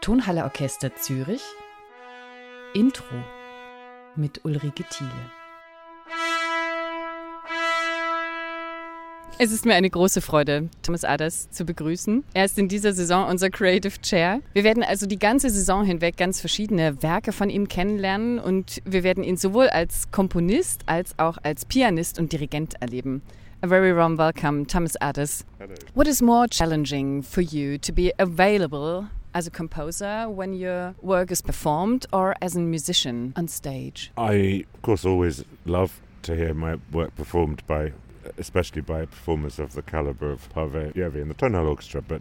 Tonhalle Orchester Zürich. Intro mit Ulrike Thiele. Es ist mir eine große Freude, Thomas Aders zu begrüßen. Er ist in dieser Saison unser Creative Chair. Wir werden also die ganze Saison hinweg ganz verschiedene Werke von ihm kennenlernen und wir werden ihn sowohl als Komponist als auch als Pianist und Dirigent erleben. A very warm welcome, Thomas Aders. Hello. What is more challenging for you, to be available as a composer when your work is performed or as a musician on stage? I, of course, always love to hear my work performed especially by performers of the caliber of Pavel Järvi and the Tonhalle Orchestra, but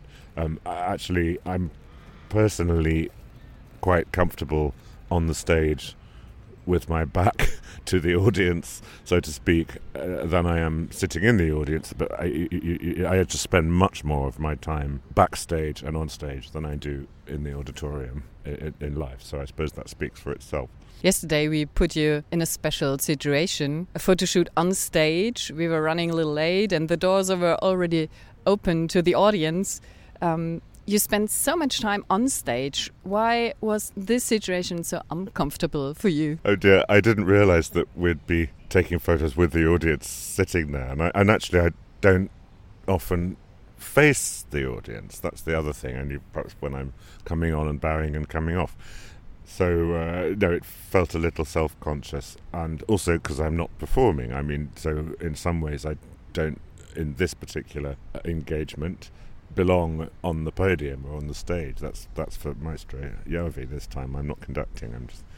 I'm personally quite comfortable on the stage with my back to the audience, so to speak, than I am sitting in the audience. But I just spend much more of my time backstage and on stage than I do in the auditorium in live, so I suppose that speaks for itself. Yesterday we put you in a special situation, a photo shoot on stage. We were running a little late and the doors were already open to the audience. You spent so much time on stage. Why was this situation so uncomfortable for you? Oh dear, I didn't realise that we'd be taking photos with the audience sitting there. And actually I don't often face the audience. That's the other thing, only perhaps when I'm coming on and bowing and coming off. So, no, it felt a little self-conscious, and also because I'm not performing. I mean, so in some ways I don't, in this particular engagement, belong on the podium or on the stage. That's for Maestro Järvi this time. I'm not conducting.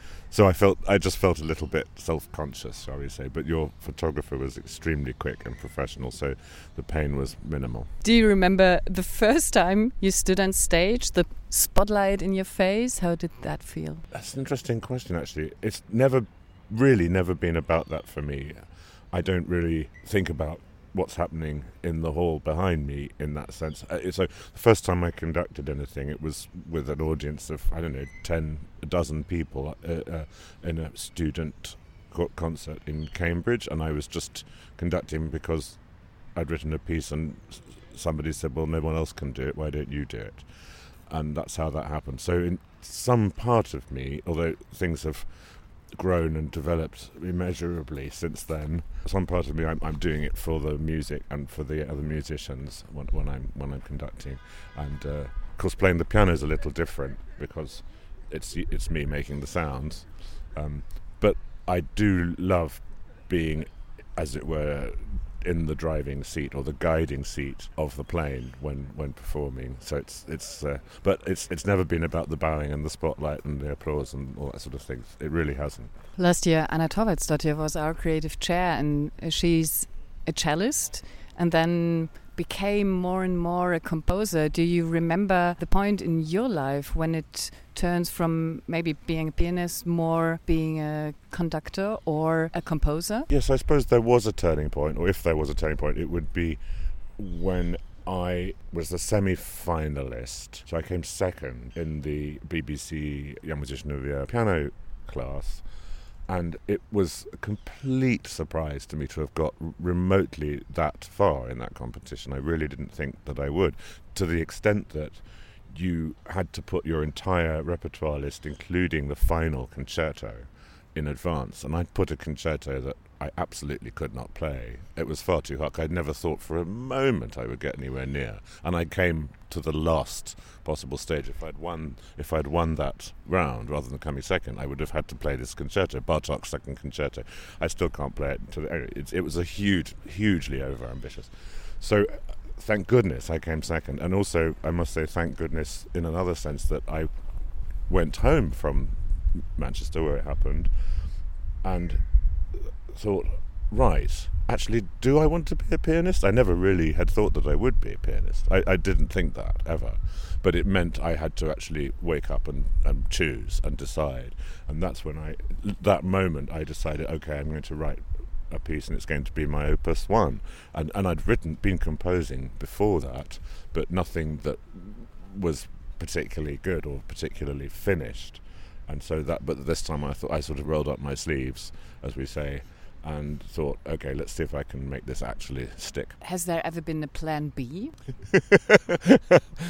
I just felt a little bit self-conscious, shall we say. But your photographer was extremely quick and professional, so the pain was minimal. Do you remember the first time you stood on stage, the spotlight in your face? How did that feel? That's an interesting question, actually. It's never been about that for me. I don't really think about what's happening in the hall behind me in that sense. So the first time I conducted anything, it was with an audience of, a dozen people in a student concert in Cambridge, and I was just conducting because I'd written a piece and somebody said, well, no one else can do it, why don't you do it? And that's how that happened. So in some part of me, although things have grown and developed immeasurably since then, some part of me I'm doing it for the music and for the other musicians when I'm conducting, and of course playing the piano is a little different because it's me making the sounds, but I do love being, as it were, in the driving seat or the guiding seat of the plane when performing. So it's never been about the bowing and the spotlight and the applause and all that sort of thing. It really hasn't. Last year Anna Torvaldsdottir was our creative chair, and she's a cellist and then became more and more a composer. Do you remember the point in your life when it turns from maybe being a pianist, more being a conductor or a composer? Yes, I suppose there was a turning point, or if there was a turning point, it would be when I was the semi-finalist. So I came second in the BBC Young Musician of the Year piano class. And it was a complete surprise to me to have got remotely that far in that competition. I really didn't think that I would, to the extent that you had to put your entire repertoire list, including the final concerto, in advance. And I'd put a concerto that I absolutely could not play. It was far too hard. I'd never thought for a moment I would get anywhere near. And I came to the last possible stage. If I'd won that round rather than coming second, I would have had to play this concerto, Bartók's second concerto. I still can't play it. It was a hugely over-ambitious. So thank goodness I came second. And also, I must say, thank goodness in another sense that I went home from Manchester, where it happened, and thought, right, actually, do I want to be a pianist? I never really had thought that I would be a pianist. I didn't think that, ever. But it meant I had to actually wake up and choose and decide. And that's when that moment I decided, okay, I'm going to write a piece and it's going to be my opus 1. And I'd been composing before that, but nothing that was particularly good or particularly finished. And so but this time I thought I sort of rolled up my sleeves, as we say, and thought, okay, let's see if I can make this actually stick. Has there ever been a plan B?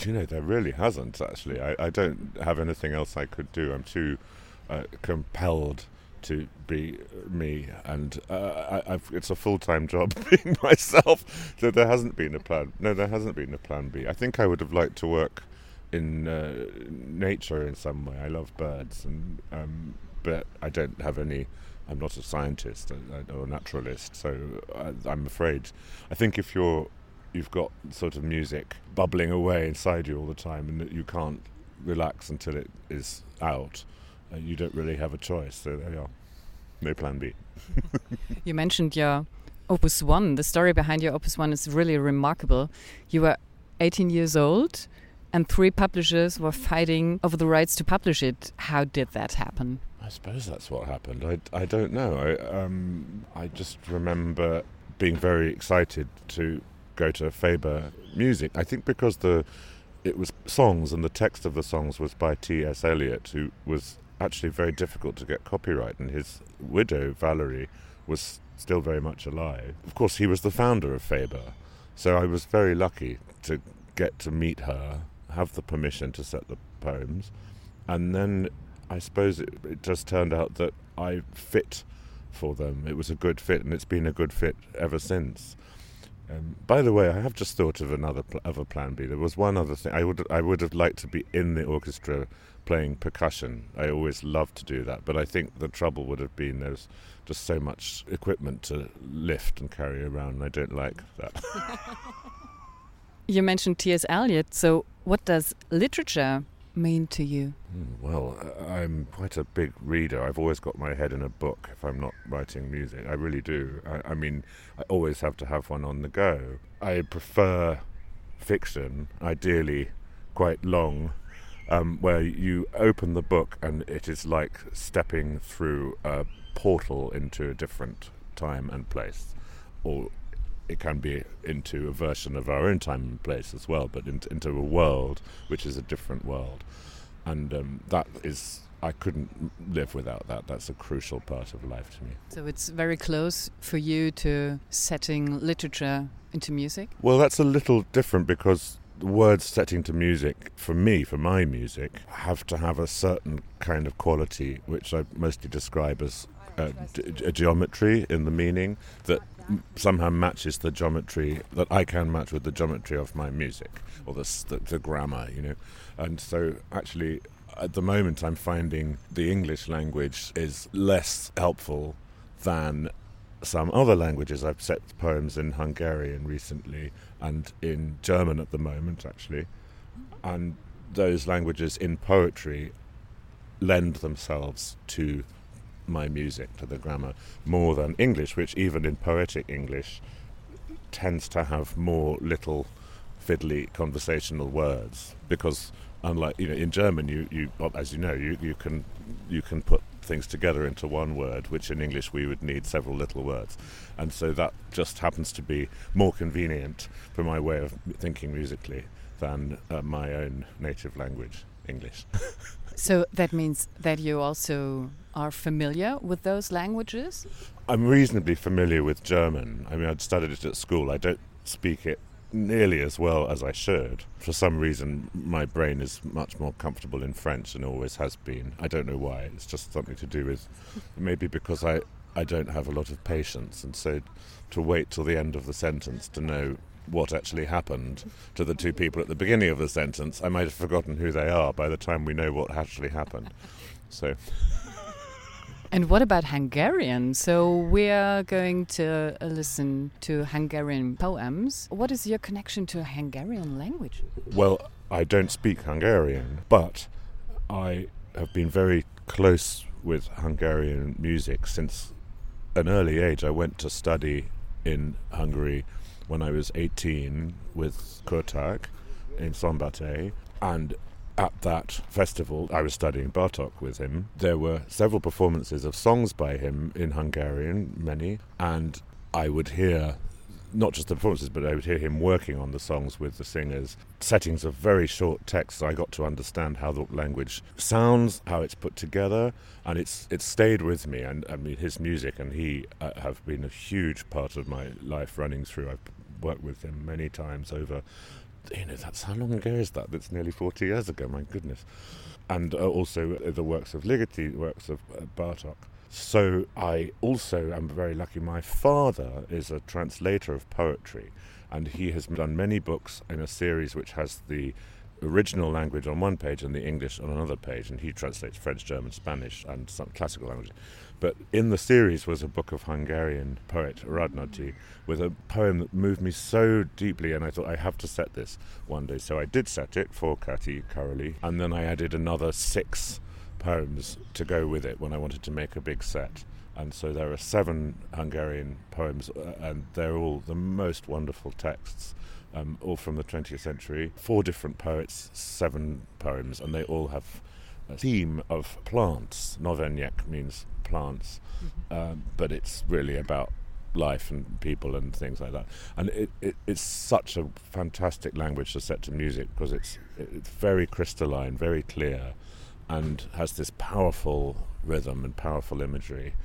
Do you know, there really hasn't, actually. I don't have anything else I could do. I'm too compelled to be me, and it's a full-time job being myself, so there hasn't been a plan. No, there hasn't been a plan B. I think I would have liked to work in nature in some way. I love birds, and but I don't have any. I'm not a scientist or a naturalist, so I'm afraid. I think if you've got sort of music bubbling away inside you all the time, and that you can't relax until it is out, you don't really have a choice. So there you are. No plan B. You mentioned your Opus 1. The story behind your Opus 1 is really remarkable. You were 18 years old, and 3 publishers were fighting over the rights to publish it. How did that happen? I suppose that's what happened. I don't know. I just remember being very excited to go to Faber Music. I think because it was songs, and the text of the songs was by T.S. Eliot, who was actually very difficult to get copyright, and his widow, Valerie, was still very much alive. Of course, he was the founder of Faber, so I was very lucky to get to meet her, have the permission to set the poems, and then I suppose it just turned out that I fit for them. It was a good fit, and it's been a good fit ever since. By the way, I have just thought of other plan B. There was one other thing. I would have liked to be in the orchestra playing percussion. I always loved to do that, but I think the trouble would have been there's just so much equipment to lift and carry around, and I don't like that. You mentioned T.S. Eliot, so what does literature mean to you? Well, I'm quite a big reader. I've always got my head in a book if I'm not writing music. I really do. I mean, I always have to have one on the go. I prefer fiction, ideally quite long, where you open the book and it is like stepping through a portal into a different time and place, or it can be into a version of our own time and place as well, but into a world which is a different world. And that is, I couldn't live without that. That's a crucial part of life to me. So it's very close for you to setting literature into music? Well, that's a little different because the words setting to music, for me, for my music, have to have a certain kind of quality, which I mostly describe as a geometry in the meaning that somehow matches the geometry that I can match with the geometry of my music, or the grammar, you know. And so actually at the moment I'm finding the English language is less helpful than some other languages. I've set poems in Hungarian recently and in German at the moment, actually, and those languages in poetry lend themselves to my music, to the grammar, more than English, which even in poetic English tends to have more little fiddly conversational words, because unlike, you know, in German you as you know, you can put things together into one word, which in English we would need several little words, and so that just happens to be more convenient for my way of thinking musically than my own native language, English. So that means that you also are familiar with those languages? I'm reasonably familiar with German. I mean, I'd studied it at school. I don't speak it nearly as well as I should. For some reason, my brain is much more comfortable in French and always has been. I don't know why. It's just something to do with, maybe because I don't have a lot of patience, and so to wait till the end of the sentence to know what actually happened to the two people at the beginning of the sentence, I might have forgotten who they are by the time we know what actually happened. So. And what about Hungarian? So we're going to listen to Hungarian poems. What is your connection to Hungarian language? Well, I don't speak Hungarian, but I have been very close with Hungarian music since an early age. I went to study in Hungary when I was 18 with Kurták in Szombathely, and at that festival I was studying Bartók with him. There were several performances of songs by him in Hungarian, many, and I would hear not just the performances, but I would hear him working on the songs with the singers, settings of very short texts. I got to understand how the language sounds, how it's put together, and it's stayed with me. And I mean, his music and he have been a huge part of my life running through. I've worked with him many times over that's how long ago is that? That's nearly 40 years ago, my goodness. And also the works of Ligeti, works of Bartók. So I also am very lucky. My father is a translator of poetry, and he has done many books in a series which has the original language on one page and the English on another page, and he translates French, German, Spanish, and some classical languages. But in the series was a book of Hungarian poet Radnóti with a poem that moved me so deeply, and I thought I have to set this one day. So I did set it for Kati Karoli, and then I added another 6 poems to go with it when I wanted to make a big set. And so there are 7 Hungarian poems, and they're all the most wonderful texts, all from the 20th century. 4 different poets, 7 poems, and they all have a theme of plants. Noweniec means plants, but it's really about life and people and things like that. And it's such a fantastic language to set to music, because it's very crystalline, very clear, and has this powerful rhythm and powerful imagery.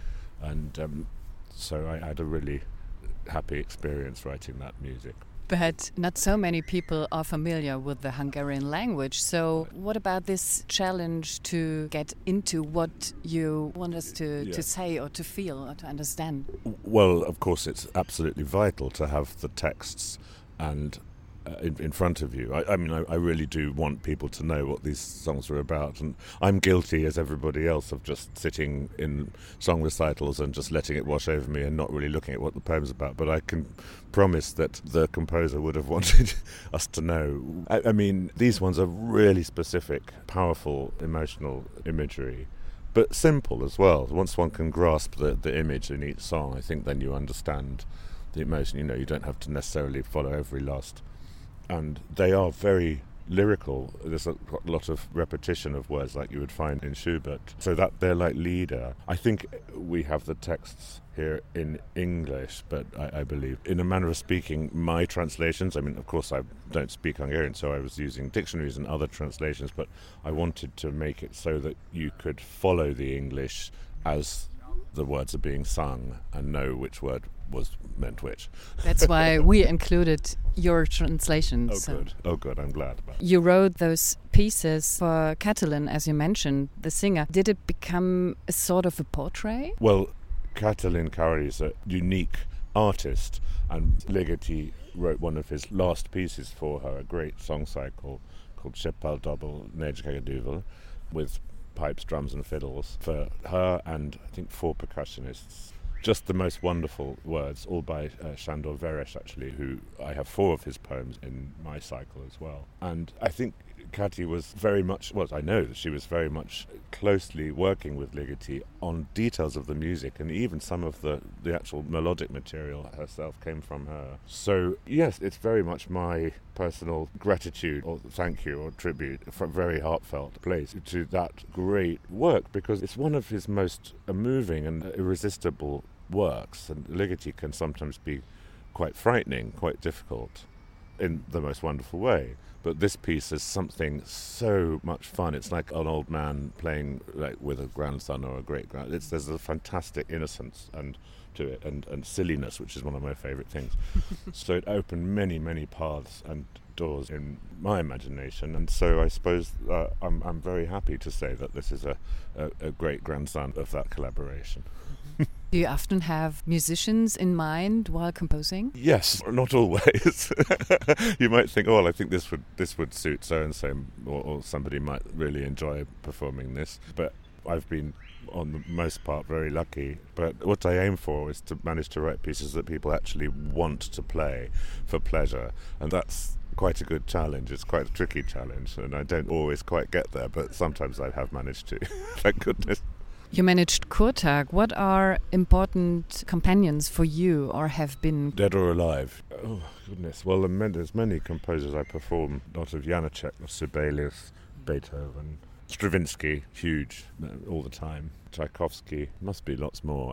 And so I had a really happy experience writing that music. But not so many people are familiar with the Hungarian language. So what about this challenge to get into what you want us to say or to feel or to understand? Well, of course, it's absolutely vital to have the texts and in front of you. I mean, I really do want people to know what these songs are about, and I'm guilty, as everybody else, of just sitting in song recitals and just letting it wash over me and not really looking at what the poem's about. But I can promise that the composer would have wanted us to know. I mean, these ones are really specific, powerful, emotional imagery, but simple as well. Once one can grasp the image in each song, I think then you understand the emotion. You don't have to necessarily follow every last. And they are very lyrical. There's a lot of repetition of words like you would find in Schubert. So that they're like Lieder. I think we have the texts here in English, but I believe, in a manner of speaking, my translations, I mean, of course I don't speak Hungarian, so I was using dictionaries and other translations, but I wanted to make it so that you could follow the English as the words are being sung and know which word was meant which. That's why we included your translations. Oh, good. I'm glad about it. You wrote those pieces for Catalin, as you mentioned, the singer. Did it become a sort of a portrait? Well, Catalin Karoli is a unique artist, and Ligeti wrote one of his last pieces for her, a great song cycle called Sepal Double Nejkagadúval, with pipes, drums and fiddles for her and I think 4 percussionists. Just the most wonderful words, all by Sándor Veres, actually, who I have 4 of his poems in my cycle as well. And I think Kati was very much, well, I know that she was very much closely working with Ligeti on details of the music, and even some of the actual melodic material herself came from her. So, yes, it's very much my personal gratitude or thank you or tribute from very heartfelt place to that great work, because it's one of his most moving and irresistible works, and Ligeti can sometimes be quite frightening, quite difficult in the most wonderful way. But this piece is something so much fun. It's like an old man playing like with a grandson or a great-grand. There's a fantastic innocence and to it and silliness, which is one of my favourite things. So it opened many, many paths and doors in my imagination. And so I suppose I'm very happy to say that this is a great-grandson of that collaboration. Do you often have musicians in mind while composing? Yes, not always. You might think, oh, well, I think this would suit so-and-so, or somebody might really enjoy performing this. But I've been, on the most part, very lucky. But what I aim for is to manage to write pieces that people actually want to play for pleasure. And that's quite a good challenge. It's quite a tricky challenge. And I don't always quite get there, but sometimes I have managed to. Thank goodness. You managed Kurtag. What are important companions for you, or have been? Dead or alive? Oh, goodness. Well, there's many composers I perform. A lot of Janacek, Sibelius, Beethoven, Stravinsky, huge, all the time. Tchaikovsky, must be lots more.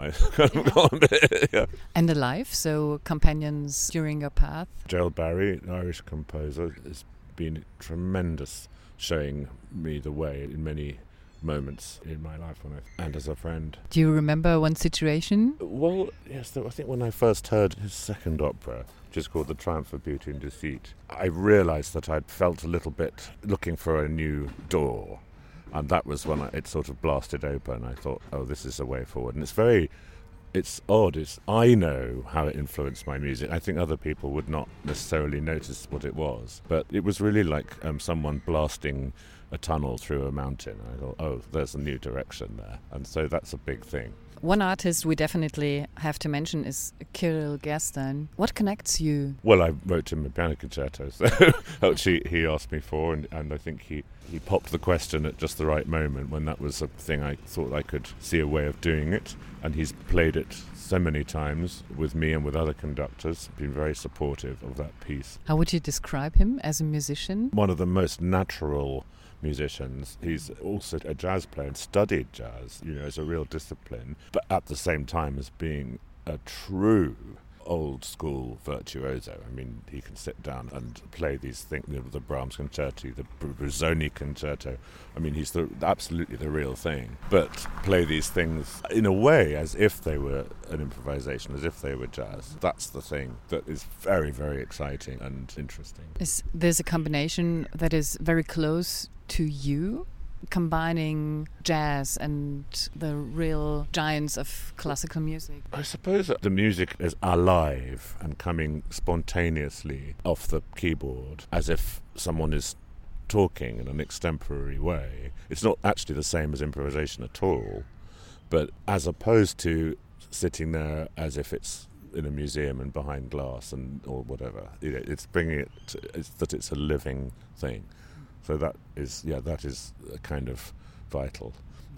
Yeah. And alive, so companions during your path? Gerald Barry, an Irish composer, has been tremendous, showing me the way in many moments in my life and as a friend. Do you remember one situation? Well, yes, I think when I first heard his second opera, which is called The Triumph of Beauty and Deceit, I realised that I'd felt a little bit looking for a new door. And that was when it sort of blasted open. I thought, oh, this is a way forward. And it's odd. I know how it influenced my music. I think other people would not necessarily notice what it was. But it was really like someone blasting a tunnel through a mountain. I thought, oh, there's a new direction there. And so that's a big thing. One artist we definitely have to mention is Kirill Gerstein. What connects you? Well, I wrote him a piano concerto, so which he asked me for, and I think he popped the question at just the right moment when that was a thing I thought I could see a way of doing it. And he's played it so many times with me and with other conductors, been very supportive of that piece. How would you describe him as a musician? One of the most natural musicians. He's also a jazz player and studied jazz, as a real discipline, but at the same time as being a true old school virtuoso. I mean, he can sit down and play these things, the Brahms concerti, the Busoni concerto. I mean, he's absolutely the real thing, but play these things in a way as if they were an improvisation, as if they were jazz. That's the thing that is very, very exciting and interesting. There's a combination that is very close to you, combining jazz and the real giants of classical music? I suppose that the music is alive and coming spontaneously off the keyboard, as if someone is talking in an extemporary way. It's not actually the same as improvisation at all, but as opposed to sitting there as if it's in a museum and behind glass or whatever, it's bringing it that it's a living thing. So that is kind of vital.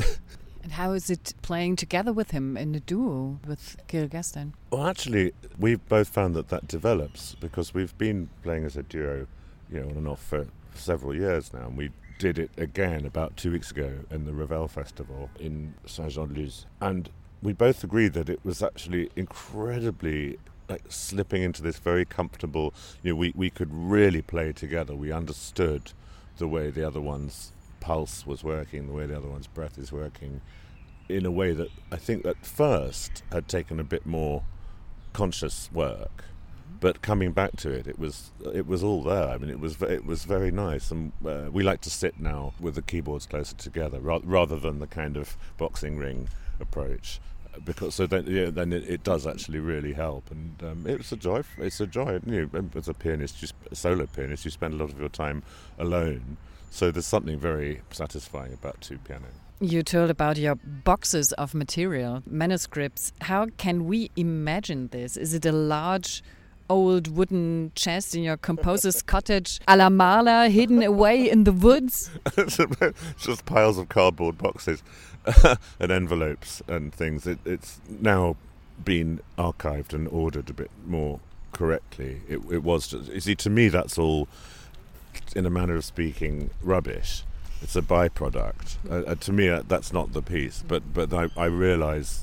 And how is it playing together with him in a duo with Kirill Gerstein? Well, actually, we've both found that develops because we've been playing as a duo, on and off for several years now. And we did it again about 2 weeks ago in the Ravel Festival in Saint-Jean-de-Luz. And we both agreed that it was actually incredibly slipping into this very comfortable, we could really play together. We understood the way the other one's pulse was working, the way the other one's breath is working, in a way that I think at first had taken a bit more conscious work, but coming back to it was all there. I mean, it was very nice, and we like to sit now with the keyboards closer together rather than the kind of boxing ring approach. Because then it does actually really help, and it's a joy. It's a joy. As a pianist, a solo pianist, you spend a lot of your time alone. So there's something very satisfying about two piano. You told about your boxes of material, manuscripts. How can we imagine this? Is it a large old wooden chest in your composer's cottage a la Mahler, hidden away in the woods? It's just piles of cardboard boxes and envelopes and things. It's now been archived and ordered a bit more correctly. It was just, you see, to me that's all, in a manner of speaking, rubbish. It's a byproduct. To me, that's not the piece. But I realise,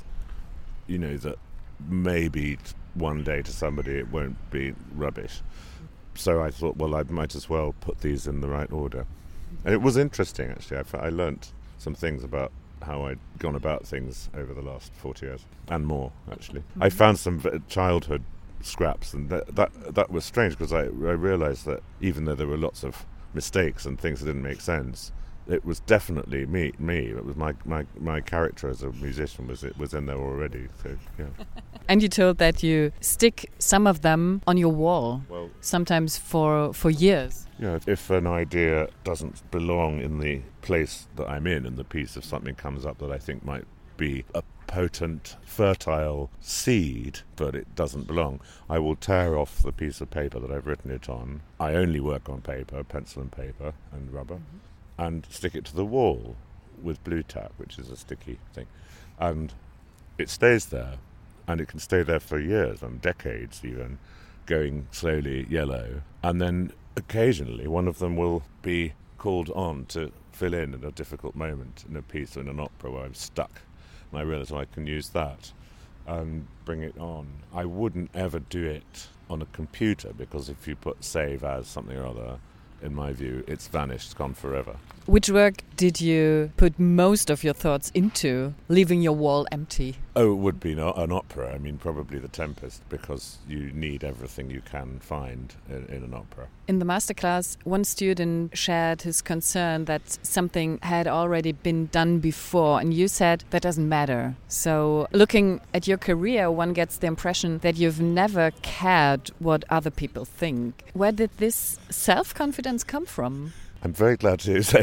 that maybe one day to somebody it won't be rubbish. So I thought, well, I might as well put these in the right order. And it was interesting, actually. I learnt some things about how I'd gone about things over the last 40 years, and more, actually. I found some childhood scraps, and that was strange, because I realised that even though there were lots of mistakes and things that didn't make sense, it was definitely me. It was my character as a musician was in there already. So yeah. And you told that you stick some of them on your wall, sometimes for years. Yeah, if an idea doesn't belong in the place that I'm in the piece, if something comes up that I think might be a potent, fertile seed, but it doesn't belong, I will tear off the piece of paper that I've written it on. I only work on paper, pencil and paper and rubber, and stick it to the wall with blue tack, which is a sticky thing. And it stays there, and it can stay there for years and decades even, going slowly yellow. And then occasionally one of them will be called on to fill in a difficult moment in a piece or in an opera where I'm stuck. And I realise I can use that and bring it on. I wouldn't ever do it on a computer, because if you put save as something or other, in my view. It's vanished, it's gone forever. Which work did you put most of your thoughts into, leaving your wall empty? Oh, it would be an opera. I mean, probably The Tempest, because you need everything you can find in an opera. In the masterclass, one student shared his concern that something had already been done before, and you said that doesn't matter. So, looking at your career, one gets the impression that you've never cared what other people think. Where did this self-confidence come from? I'm very glad to say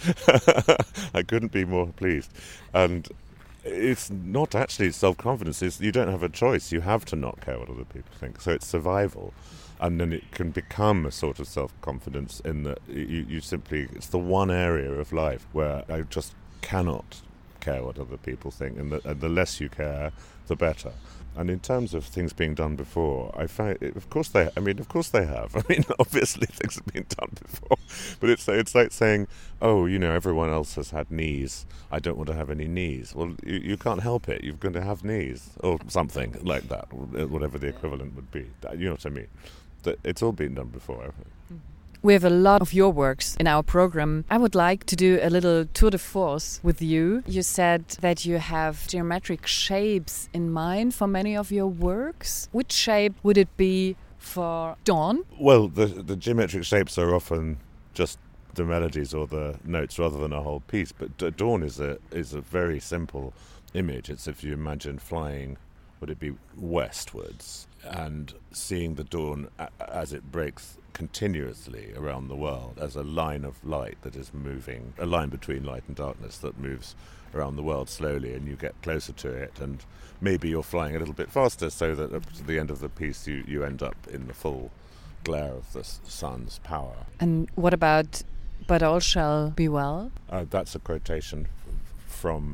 that. I couldn't be more pleased. And it's not actually self-confidence. You don't have a choice. You have to not care what other people think. So it's survival. And then it can become a sort of self-confidence in that you simply... It's the one area of life where I just cannot care what other people think. And the less you care, the better. And in terms of things being done before, I find, of course they have. I mean, obviously things have been done before. But it's like saying, oh, everyone else has had knees. I don't want to have any knees. Well, you can't help it. You're going to have knees. Or something like that, whatever the equivalent would be. You know what I mean? It's all been done before, I think. We have a lot of your works in our program. I would like to do a little tour de force with you. You said that you have geometric shapes in mind for many of your works. Which shape would it be for Dawn? Well, the geometric shapes are often just the melodies or the notes rather than a whole piece. But Dawn is a very simple image. It's if you imagine flying, would it be westwards, and seeing the dawn as it breaks continuously around the world as a line of light that is moving, a line between light and darkness that moves around the world slowly, and you get closer to it, and maybe you're flying a little bit faster so that at the end of the piece you end up in the full glare of the sun's power. And what about "But all shall be well"? That's a quotation from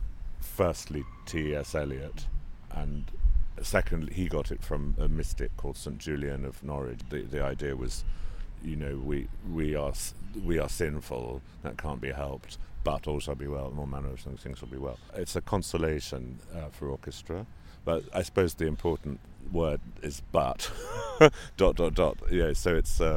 firstly T.S. Eliot, and secondly, he got it from a mystic called St. Julian of Norwich. The idea was, we are sinful, that can't be helped, but all shall be well, and all manner of things shall be well. It's a consolation for orchestra, but I suppose the important word is "but." ... Yeah, so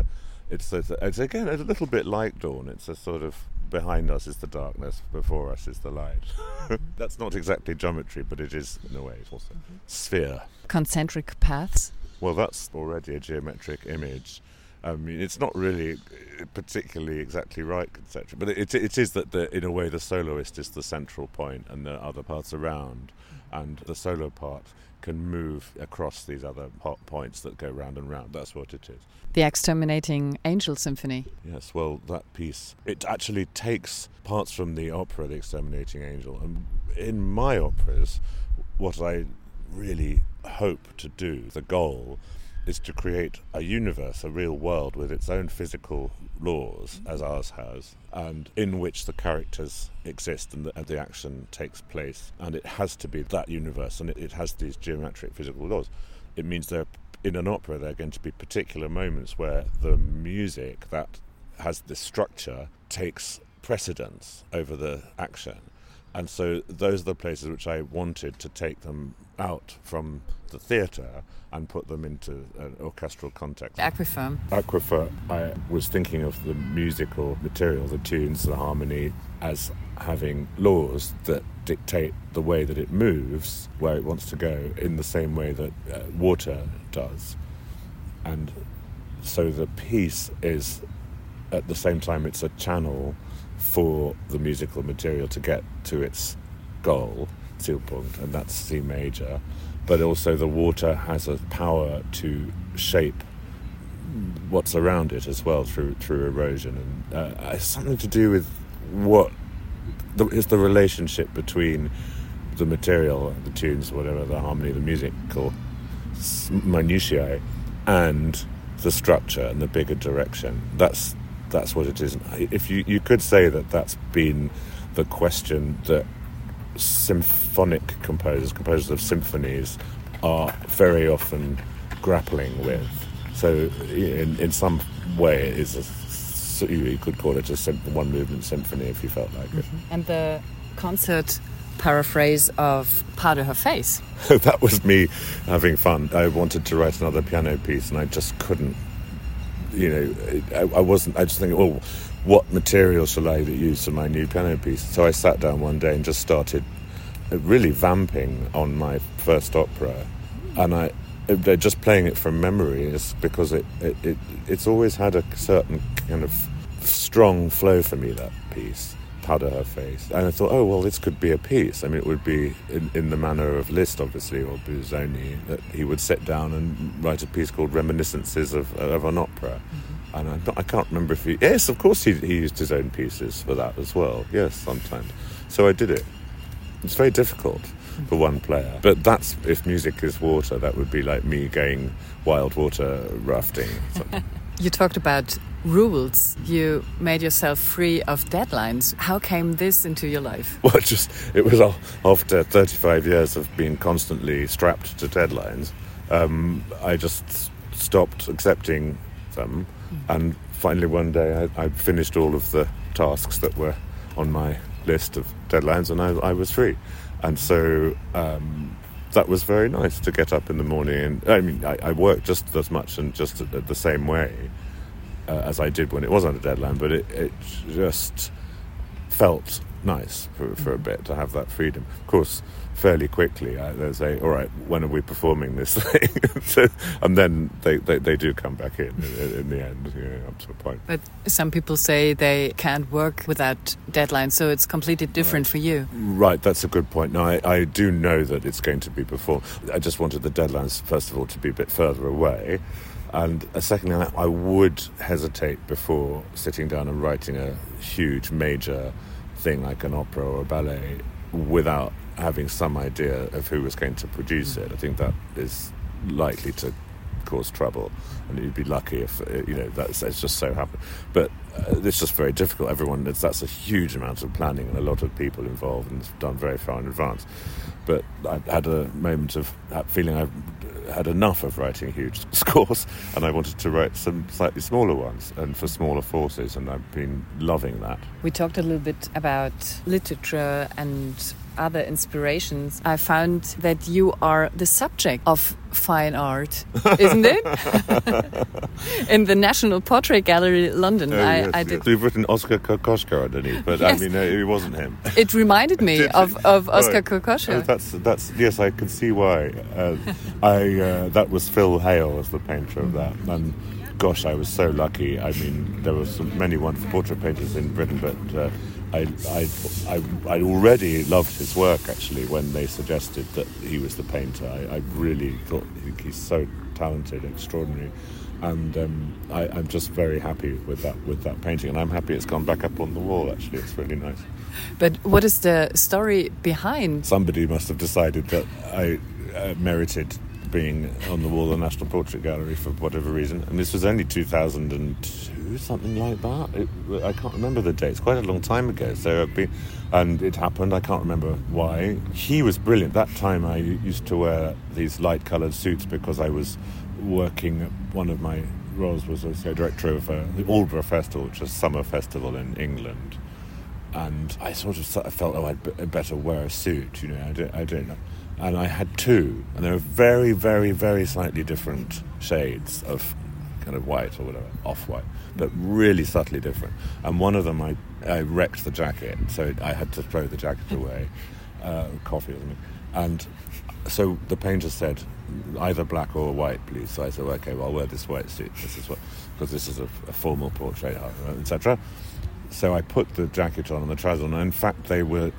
it's again a little bit like Dawn. It's a sort of, behind us is the darkness, before us is the light. That's not exactly geometry, but it is, in a way, it's also sphere. Concentric paths? Well, that's already a geometric image. I mean, it's not really particularly exactly right, concentric, but it is that, in a way, the soloist is the central point and the other parts around, and the solo part can move across these other points that go round and round. That's what it is. The Exterminating Angel Symphony. Yes, well, that piece, it actually takes parts from the opera, The Exterminating Angel. And in my operas, what I really hope to do, the goal, is to create a universe, a real world with its own physical laws, as ours has, and in which the characters exist and the action takes place. And it has to be that universe, and it has these geometric physical laws. It means in an opera there are going to be particular moments where the music that has this structure takes precedence over the action. And so those are the places which I wanted to take them out from the theatre and put them into an orchestral context. Aquifer, I was thinking of the musical material, the tunes, the harmony, as having laws that dictate the way that it moves, where it wants to go, in the same way that water does. And so the piece is, at the same time, it's a channel for the musical material to get to its goal, Zielpunkt, and that's C major. But also the water has a power to shape what's around it as well through erosion. And it's something to do with what is the relationship between the material, the tunes, whatever, the harmony, the musical minutiae, and the structure and the bigger direction. That's what it is. If you could say that that's been the question that symphonic composers of symphonies are very often grappling with. So in some way it is you could call it a one movement symphony if you felt like it. And the concert paraphrase of Pas de her face. That was me having fun. I wanted to write another piano piece and I just couldn't I wasn't. I just think, oh, what material shall I use for my new piano piece? So I sat down one day and just started really vamping on my first opera, and they're just playing it from memory is because it's always had a certain kind of strong flow for me, that piece, Powder Her Face. And I thought, oh, well, this could be a piece. I mean, it would be in the manner of Liszt, obviously, or Busoni, that he would sit down and write a piece called Reminiscences of an Opera. Mm-hmm. And I can't remember if yes, of course he used his own pieces for that as well. Yes, sometimes. So I did it. It's very difficult for one player. But that's, if music is water, that would be like me going wild water rafting. You talked about rules. You made yourself free of deadlines. How came this into your life? Well, it was after 35 years of being constantly strapped to deadlines. I just stopped accepting them. And finally one day I finished all of the tasks that were on my list of deadlines, and I was free. And so that was very nice to get up in the morning. And I mean, I worked just as much and just the same way as I did when it was on a deadline, but it just felt nice for a bit to have that freedom. Of course, fairly quickly they say, all right, when are we performing this thing? And then they do come back in the end, up to a point. But some people say they can't work without deadlines, so it's completely different for you. Right, that's a good point. Now, I do know that it's going to be performed. I just wanted the deadlines, first of all, to be a bit further away. And secondly, I would hesitate before sitting down and writing a huge, major thing like an opera or a ballet without having some idea of who was going to produce it. I think that is likely to cause trouble, and you'd be lucky if that's just so happened. But it's just very difficult. That's a huge amount of planning and a lot of people involved, and it's done very far in advance. But I had a moment of feeling I've had enough of writing huge scores, and I wanted to write some slightly smaller ones and for smaller forces, and I've been loving that. We talked a little bit about literature and other inspirations. I found that you are the subject of fine art, isn't it? In the National Portrait Gallery, London. Yes. Did. You've written Oskar Kokoschka underneath, but yes. I mean, it wasn't him. It reminded me of Oskar right. Kokoschka. That's yes, I can see why. That was Phil Hale as the painter of that, and gosh, I was so lucky. I mean, there were many wonderful portrait painters in Britain, but I already loved his work, actually, when they suggested that he was the painter. I really thought he's so talented, extraordinary, and I'm just very happy with that painting, and I'm happy it's gone back up on the wall. Actually, it's really nice. But what is the story behind? Somebody must have decided that I merited being on the wall of the National Portrait Gallery for whatever reason, and this was only 2002, something like that. I can't remember the date. It's quite a long time ago. So and it happened. I can't remember why. He was brilliant. That time I used to wear these light-coloured suits because I was working. One of my roles was as director of the Aldborough Festival, which is a summer festival in England. And I sort of felt, I'd better wear a suit. I don't know. And I had two, and they were very, very, very slightly different shades of kind of white or whatever, off-white, but really subtly different. And one of them, I wrecked the jacket, so I had to throw the jacket away, coffee or something. And so the painter said, either black or white, please. So I said, okay, well, I'll wear this white suit. Because this is a formal portrait, etc. So I put the jacket on and the trousers on, and in fact, they were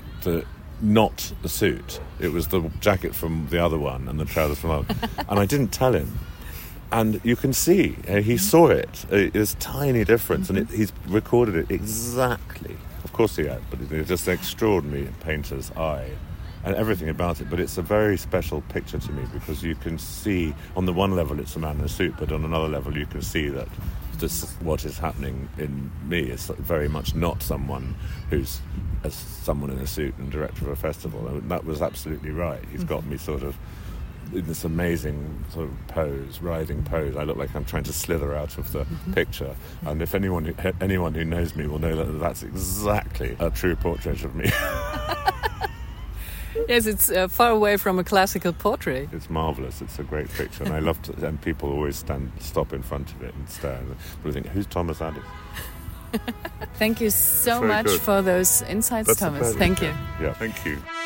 not the suit. It was the jacket from the other one and the trousers from the other. And I didn't tell him. And you can see, he saw it. It's a tiny difference, and he's recorded it exactly. Of course he had, but it's just an extraordinary painter's eye and everything about it. But it's a very special picture to me because you can see, on the one level it's a man in a suit, but on another level you can see that what is happening in me is very much not someone who's someone in a suit and director of a festival. And that was absolutely right. He's got me sort of in this amazing sort of pose, writhing pose. I look like I'm trying to slither out of the picture. And if anyone who knows me will know that that's exactly a true portrait of me. Yes, it's far away from a classical portrait. It's marvellous. It's a great picture, and I love to. And people always stop in front of it and stare. And people think, "Who's Thomas Addis?" Thank you so much for those insights, Thomas. Thank you. Yeah, thank you.